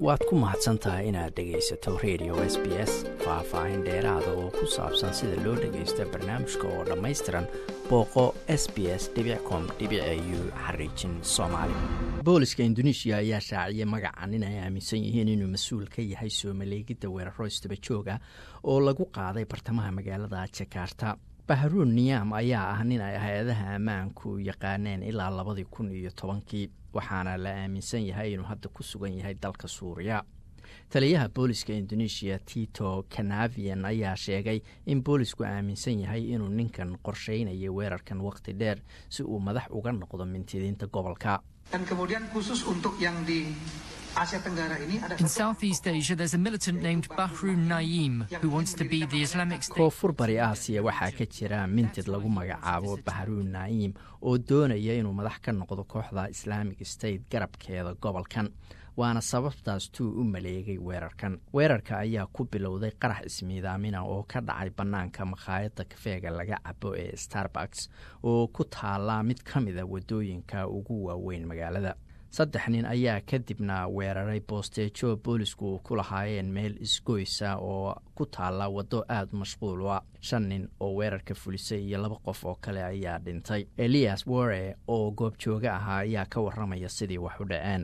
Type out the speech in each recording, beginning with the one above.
waad ku mahadsantahay inaad dhegaysato radio SBS faahfaahin dheeraada oo ku saabsan sida loo dhagaysto barnaamijka oo dhammaystiran booqo sbs.com.au/Soomaali. booliska Indonesia ayaa shaaciyay magaca nin ay aaminsan yihiin inuu mas'uul ka yahay soo maleegidda weeraro isdaba jooga oo lagu qaaday bartamaha magaalada Jakarta. Bahruun Niam ayaa ah nin ay hay'adaha ammaanku yaqaaneen ilaa 2010 waxaana la aaminsan yahay inuu hadda ku sugan yahay dalka Suuriya. Taliyaha booliska Indonesia Tito Karnavian ayaa sheegay in boolisku aaminsan yahay inuu ninkan qorsheynayo weerarkan waqti dheer si uu madax uga noqdo mintidiinta gobolka. Dan kemudian khusus untuk yang di Asia Tenggara ini ada In Southeast Asia there's a militant named Bahroun Naim who wants to be the Islamic State. Koonfur bari Aasiya waxaa ka jira mintid lagu magacaabo Bahroun Naim oo doonaya inuu madax ka noqdo kooxda Islamic State garabkeeda gobolkan. waana sababtaas tuu u maleegay weerarkan. Weerarka ayaa ku bilowday qarax ismiidaamina oo ka dhacay bannaanka makhaayadda kafeega laga cabo ee Starbucks oo ku taala mid ka mid ah wadooyinka ugu waaweyn magaalada. 3 nin ayaa kadibna weeraray boosteejo boolisku ku lahaayeen meel isgoysa oo ku taala wado aad mashquul ah. 5 nin oo weerarka fulisay iyo 2 qof oo kale ayaa dhintay. Elias Ware oo goob jooga ahaa ayaa ka warramaya sidii wax u dhaceen.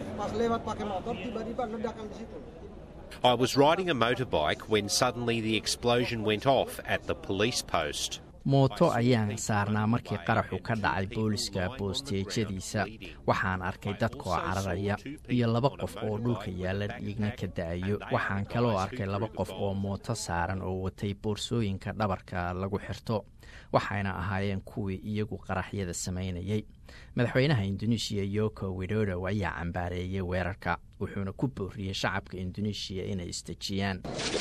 I was riding a motorbike when suddenly the explosion went off at the police post. mooto ayaan saarnaa markii qaraxu ka dhacay booliska boosteejadiisa. waxaan arkay dadkoo cararaya iyo 2 qof oo dhulka yaala dhiigna ka da'ayo. waxaan kaloo arkay 2 qof oo mooto saaran oo watay boorsooyinka dhabarka lagu xirto. waxayna ahaayeen kuwii iyagu qaraxyada samaynayay. madaxweynaha Indonesia Joko Widodo ayaa cambaareeyay weerarka wuxuuna ku booriyay shacabka Indonesia inay istajiyaan.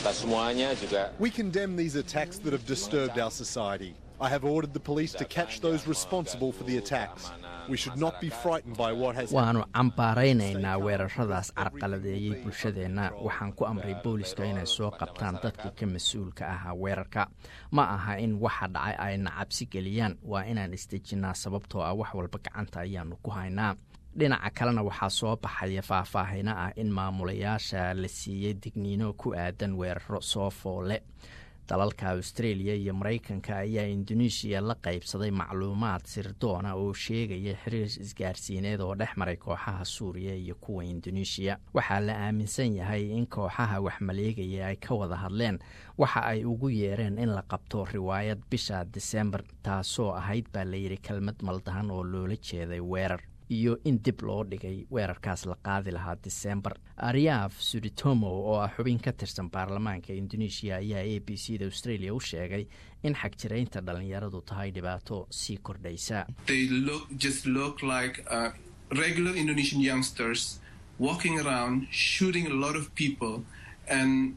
We condemn these attacks that have disturbed our society. I have ordered the police to catch those responsible for the attacks. We should not be frightened by what has happened. waanu cambaaraynaynaa weeraradaas carqaladeeyay bulshadeenna. waxaan ku amray booliska inay soo qabtaan dadkii ka mas'uulka ahaa weerarka. ma aha in waxa dhacay ay nacabsi geliyaan, waa inaan isdejinaa sababtoo ah wax walba gacanta ayaanu ku haynaa. dhinaca kalena waxaa soo baxaya faahfaahina ah in maamulayaasha la siiyey digniino ku aadan weeraro soo foole. dalalka Australia iyo Mareykanka ayaa Indonesia la qaybsaday macluumaad sirdoona oo sheegaya xiriir isgaarsiineed oo dhex maray kooxaha Suuriya iyo kuwa Indonesia. waxaa la aaminsan yahay in kooxaha wax maleegaya ay ka wada hadleen waxa ay ugu yeereen in la qabto riwaayad bisha December taasoo ahayd baa la yiri kelmad maldahan oo loola jeeday weerar iyo in dib loo dhigay weerarkaas la qaadi lahaa December. Aryaaf Suditomo oo ah xubin ka tirsan baarlamaanka Indonesia ayaa ABC-da Australia u sheegay in xagjiraynta dhalinyaradu tahay dhibaato sii kordhaysa. They look like regular Indonesian youngsters walking around shooting a lot of people and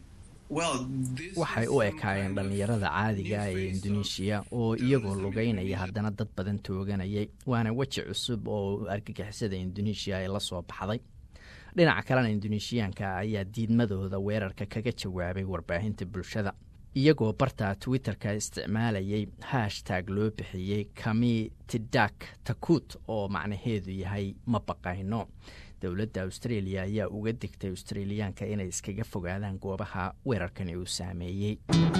waxay u ekaayeen dhalinyarada caadiga ah ee Indonesia oo iyagoo lugeynaya haddana dad badan tooganayay. waana weji cusub oo argagixisada Indonesia ay la soo baxday. dhinaca kalena Indonesiaanka ayaa diidmadooda weerarka kaga jawaabay warbaahinta bulshada iyagoo barta Twitterka isticmaalayay hashtag loo bixiyay Kami Tidak Takut oo macnaheedu yahay ma baqayno. dowladda Australia ayaa uga digtay Australiyaanka inay iskaga fogaadaan goobaha weerarkani uu saameeyay.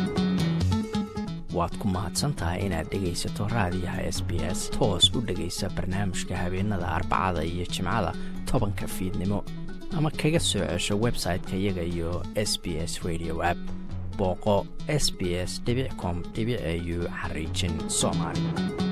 waad ku mahadsantahay inaad dhegaysato raadiyaha SBS toos u dhagaysa barnaamijka habeenada Arbacada iyo Jimcada 10 fiidnimo ama kaga soo cesho website-ka iyaga iyo SBS Radio app. booqo sbs.com.au/Soomaali.